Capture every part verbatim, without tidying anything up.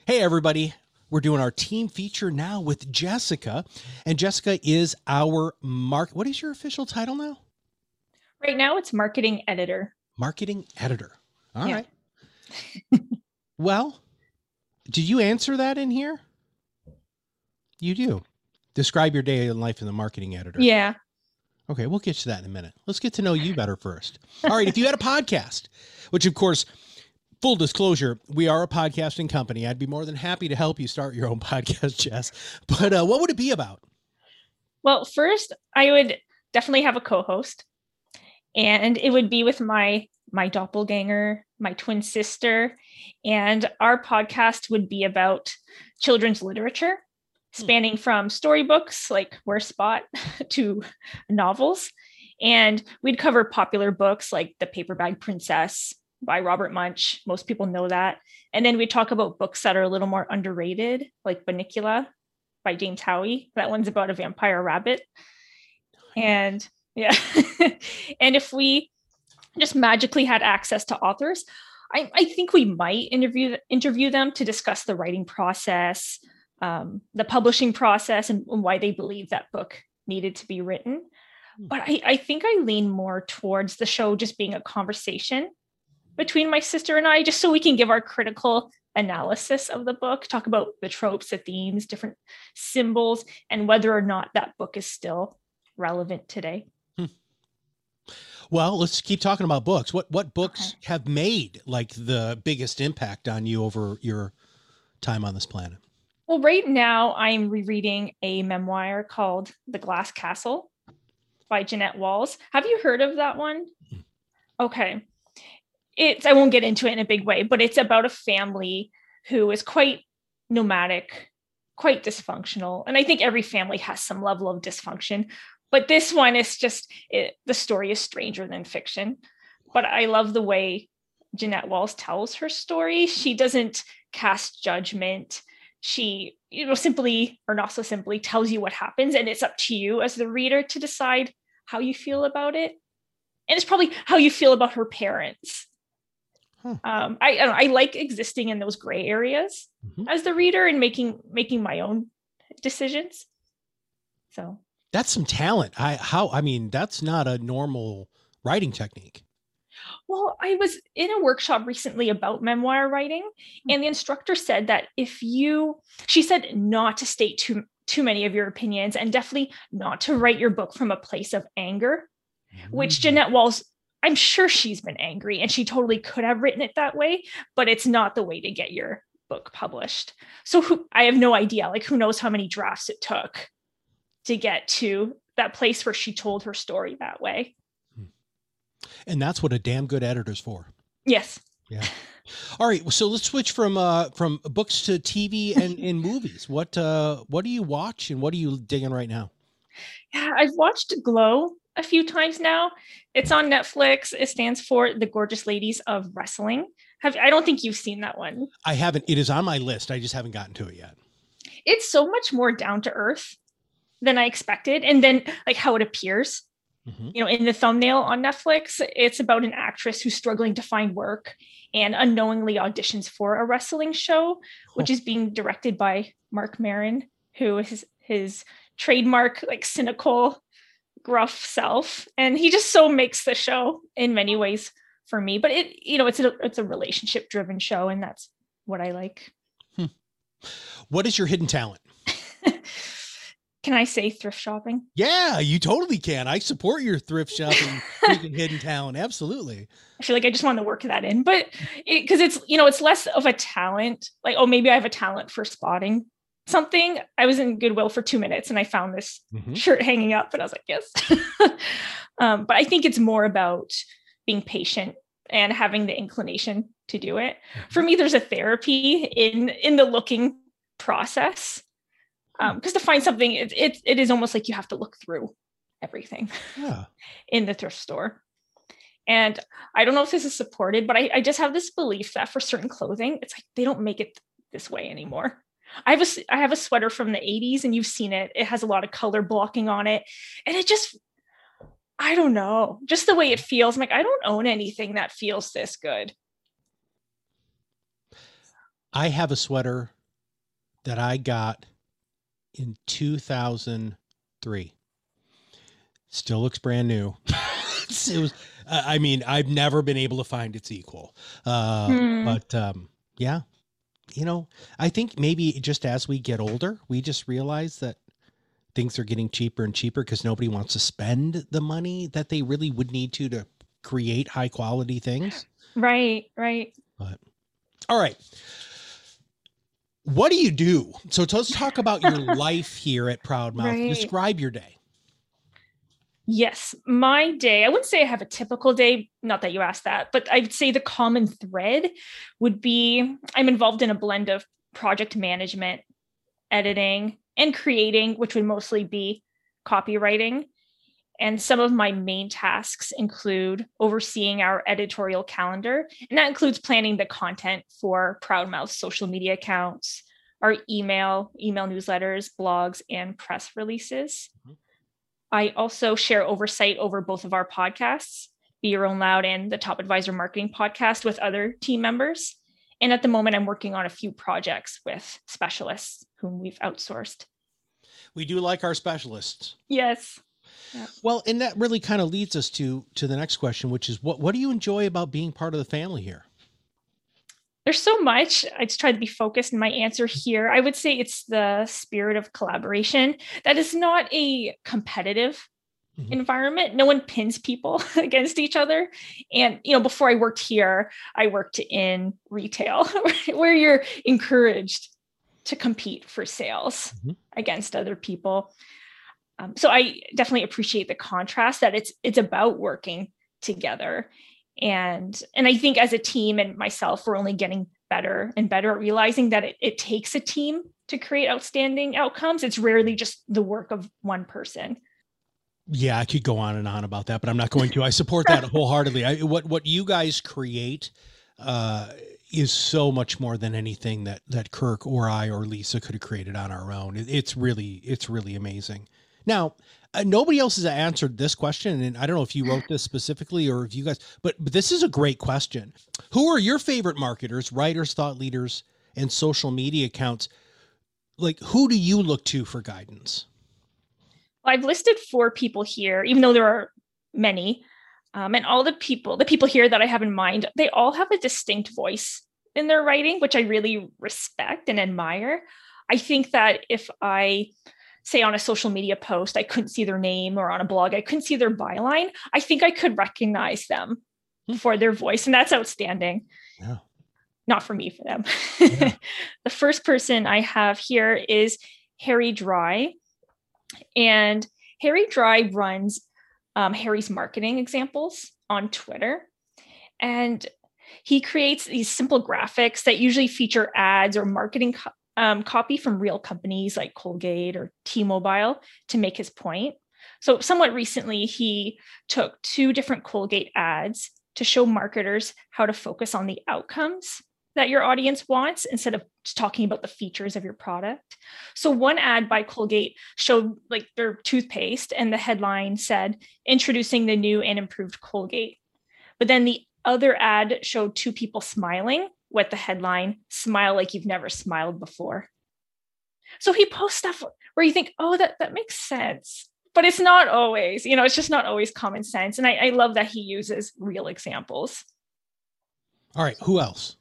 Hey, everybody. We're doing our team feature now with Jessica. And Jessica is our mark. What is your official title now? Right now, it's marketing editor. Marketing editor. All Yeah. right. Well, did you answer that in here? You do. Describe your day in life in the marketing editor. Yeah. Okay, we'll get to that in a minute. Let's get to know you better first. All right, if you had a podcast, which of course, full disclosure, we are a podcasting company. I'd be more than happy to help you start your own podcast, Jess. But uh, what would it be about? Well, first, I would definitely have a co-host, and it would be with my my doppelganger, my twin sister, and our podcast would be about children's literature, spanning from storybooks like Where's Spot to novels. And we'd cover popular books like The Paper Bag Princess by Robert Munsch. Most people know that. And then we talk about books that are a little more underrated, like Bunnicula by James Howie. That one's about a vampire rabbit. And yeah. And if we just magically had access to authors, I, I think we might interview interview them to discuss the writing process, um, the publishing process, and, and why they believe that book needed to be written. But I, I think I lean more towards the show just being a conversation between my sister and I, just so we can give our critical analysis of the book, talk about the tropes, the themes, different symbols, and whether or not that book is still relevant today. Hmm. Well, let's keep talking about books. What what books okay. have made like the biggest impact on you over your time on this planet? Well, right now I'm rereading a memoir called The Glass Castle by Jeanette Walls. Have you heard of that one? Okay. It's, I won't get into it in a big way, but it's about a family who is quite nomadic, quite dysfunctional. And I think every family has some level of dysfunction, but this one is just, it, the story is stranger than fiction. But I love the way Jeanette Walls tells her story. She doesn't cast judgment. She, you know, simply or not so simply tells you what happens, and it's up to you as the reader to decide how you feel about it. And it's probably how you feel about her parents. Huh. Um, I, I, I like existing in those gray areas mm-hmm. as the reader and making making my own decisions. So that's some talent. I how I mean that's not a normal writing technique. Well, I was in a workshop recently about memoir writing, and the instructor said that if you, she said not to state too too many of your opinions, and definitely not to write your book from a place of anger, mm-hmm. which Jeanette Walls, I'm sure she's been angry and she totally could have written it that way, but it's not the way to get your book published. So who, I have no idea, like who knows how many drafts it took to get to that place where she told her story that way. And that's what a damn good editor's for. Yes. Yeah. All right. So let's switch from uh, from books to T V and, and movies. What uh, what do you watch and what are you digging right now? Yeah, I've watched Glow a few times now. It's on Netflix. It stands for The Gorgeous Ladies of Wrestling. Have I don't think you've seen that one. I haven't. It is on my list. I just haven't gotten to it yet. It's so much more down to earth than I expected, and then like how it appears. Mm-hmm. You know, in the thumbnail on Netflix, it's about an actress who's struggling to find work and unknowingly auditions for a wrestling show, which oh. is being directed by Marc Maron, who is his, his trademark, like cynical, gruff self. And he just so makes the show in many ways for me. But it, you know, it's a it's a relationship driven show, and that's what I like. Hmm. What is your hidden talent? Can I say thrift shopping? Yeah, you totally can. I support your thrift shopping hidden talent. Absolutely. I feel like I just want to work that in, but because it, it's, you know, it's less of a talent. Like, oh, maybe I have a talent for spotting something. I was in Goodwill for two minutes and I found this mm-hmm. shirt hanging up and I was like, yes. um, but I think it's more about being patient and having the inclination to do it. Mm-hmm. For me, there's a therapy in, in the looking process. Because um, to find something, it, it it is almost like you have to look through everything yeah. in the thrift store. And I don't know if this is supported, but I, I just have this belief that for certain clothing, it's like they don't make it this way anymore. I have a I have a sweater from the eighties, and you've seen it. It has a lot of color blocking on it, and it just, I don't know, just the way it feels. I'm like, I don't own anything that feels this good. I have a sweater that I got in two thousand three. Still looks brand new. It was, I mean, I've never been able to find its equal. Uh, Hmm. but um, yeah, you know, I think maybe just as we get older, we just realize that things are getting cheaper and cheaper because nobody wants to spend the money that they really would need to to create high quality things. Right, right. But all right. What do you do? So let's talk about your life here at Proudmouth. Right. Describe your day. Yes, my day, I wouldn't say I have a typical day, not that you asked that, but I'd say the common thread would be I'm involved in a blend of project management, editing, and creating, which would mostly be copywriting. And some of my main tasks include overseeing our editorial calendar, and that includes planning the content for Proudmouth's social media accounts, our email, email newsletters, blogs, and press releases. Mm-hmm. I also share oversight over both of our podcasts, Be Your Own Loud and the Top Advisor Marketing Podcast, with other team members. And at the moment, I'm working on a few projects with specialists whom we've outsourced. We do like our specialists. Yes. Yeah. Well, and that really kind of leads us to to the next question, which is what what do you enjoy about being part of the family here? There's so much. I just try to be focused in my answer here. I would say it's the spirit of collaboration. That is not a competitive mm-hmm. environment. No one pins people against each other. And, you know, before I worked here, I worked in retail where you're encouraged to compete for sales mm-hmm. against other people. Um, so I definitely appreciate the contrast that it's it's about working together. And, and I think as a team and myself, we're only getting better and better at realizing that it, it takes a team to create outstanding outcomes. It's rarely just the work of one person. Yeah, I could go on and on about that, but I'm not going to. I support that wholeheartedly. I, what what you guys create uh, is so much more than anything that that Kirk or I or Lisa could have created on our own. It, it's really it's really amazing. Now, uh, nobody else has answered this question, and I don't know if you wrote this specifically or if you guys, but but this is a great question. Who are your favorite marketers, writers, thought leaders, and social media accounts? Like, who do you look to for guidance? I've listed four people here, even though there are many. Um, and all the people, the people here that I have in mind, they all have a distinct voice in their writing, which I really respect and admire. I think that if I say on a social media post, I couldn't see their name, or on a blog, I couldn't see their byline, I think I could recognize them hmm. for their voice. And that's outstanding. Yeah. Not for me, for them. Yeah. The first person I have here is Harry Dry. And Harry Dry runs um, Harry's Marketing Examples on Twitter. And he creates these simple graphics that usually feature ads or marketing co- um, copy from real companies like Colgate or T-Mobile to make his point. So somewhat recently, he took two different Colgate ads to show marketers how to focus on the outcomes that your audience wants instead of just talking about the features of your product. So one ad by Colgate showed like their toothpaste, and the headline said, "Introducing the new and improved Colgate." But then the other ad showed two people smiling with the headline, "Smile like you've never smiled before." So he posts stuff where you think, oh, that, that makes sense. But it's not always, you know, it's just not always common sense. And I, I love that he uses real examples. All right. Who else?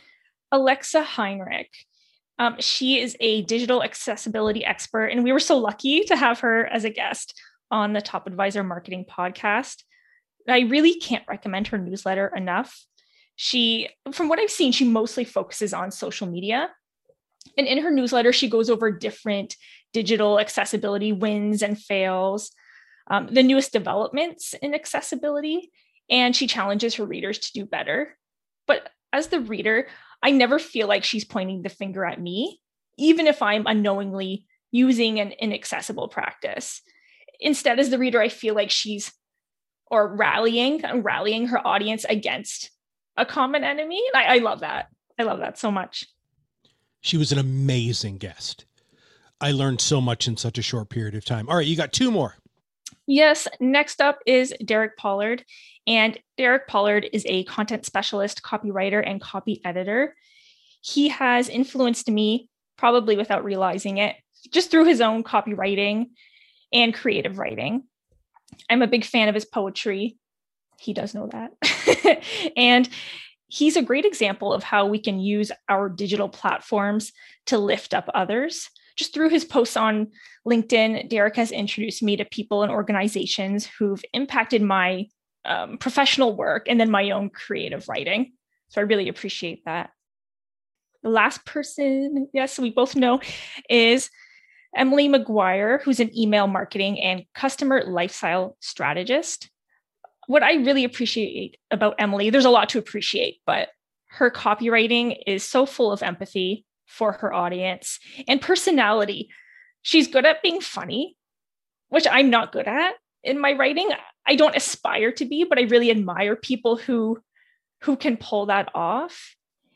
Alexa Heinrich. Um, she is a digital accessibility expert, and we were so lucky to have her as a guest on the Top Advisor Marketing Podcast. I really can't recommend her newsletter enough. She, from what I've seen, she mostly focuses on social media. And in her newsletter, she goes over different digital accessibility wins and fails, um, the newest developments in accessibility, and she challenges her readers to do better. But as the reader, I never feel like she's pointing the finger at me, even if I'm unknowingly using an inaccessible practice. Instead, as the reader, I feel like she's or rallying, rallying her audience against a common enemy. And I, I love that. I love that so much. She was an amazing guest. I learned so much in such a short period of time. All right, you got two more. Yes. Next up is Derek Pollard. And Derek Pollard is a content specialist, copywriter, and copy editor. he has influenced me, probably without realizing it, just through his own copywriting and creative writing. I'm a big fan of his poetry. He does know that. And he's a great example of how we can use our digital platforms to lift up others. Just through his posts on LinkedIn, Derek has introduced me to people and organizations who've impacted my um, professional work and then my own creative writing. So I really appreciate that. The last person, yes, we both know, is Emily McGuire, who's an email marketing and customer lifestyle strategist. What I really appreciate about Emily, there's a lot to appreciate, but her copywriting is so full of empathy for her audience and personality. She's good at being funny, which I'm not good at in my writing. I don't aspire to be, but I really admire people who, who can pull that off.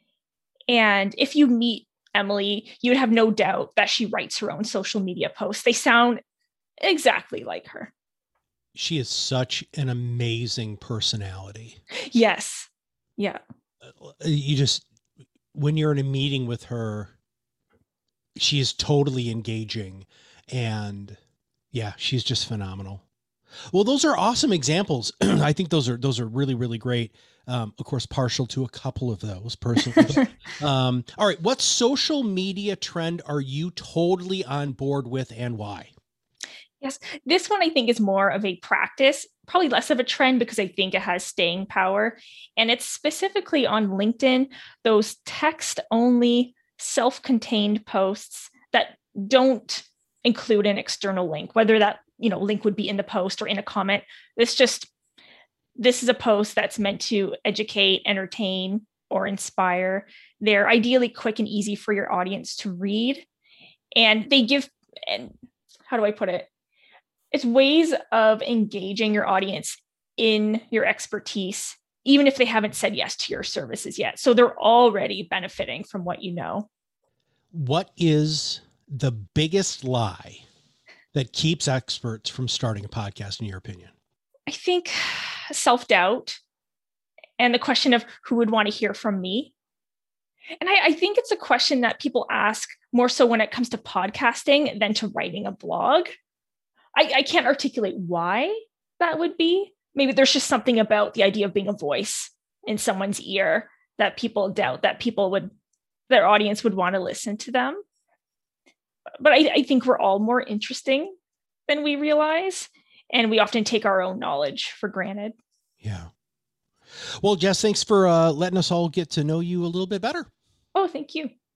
And if you meet Emily, you'd have no doubt that she writes her own social media posts. They sound exactly like her. She is such an amazing personality. Yes. Yeah. You just, when you're in a meeting with her, she is totally engaging, and yeah, she's just phenomenal. Well, those are awesome examples. I think those are, those are really, really great. Um, of course, partial to a couple of those personally. um, all right. What social media trend are you totally on board with, and why? Yes, this one I think is more of a practice, probably less of a trend, because I think it has staying power. And it's specifically on LinkedIn, those text-only self-contained posts that don't include an external link, whether that, you know, link would be in the post or in a comment. This just, this is a post that's meant to educate, entertain, or inspire. They're ideally quick and easy for your audience to read. And they give, and how do I put it? It's ways of engaging your audience in your expertise, even if they haven't said yes to your services yet. So they're already benefiting from what you know. What is the biggest lie that keeps experts from starting a podcast, in your opinion? I think self-doubt and the question of who would want to hear from me. And I, I think it's a question that people ask more so when it comes to podcasting than to writing a blog. I, I can't articulate why that would be. Maybe there's just something about the idea of being a voice in someone's ear that people doubt that people would, their audience would want to listen to them. But I, I think we're all more interesting than we realize. And we often take our own knowledge for granted. Yeah. Well, Jess, thanks for uh, letting us all get to know you a little bit better. Oh, thank you.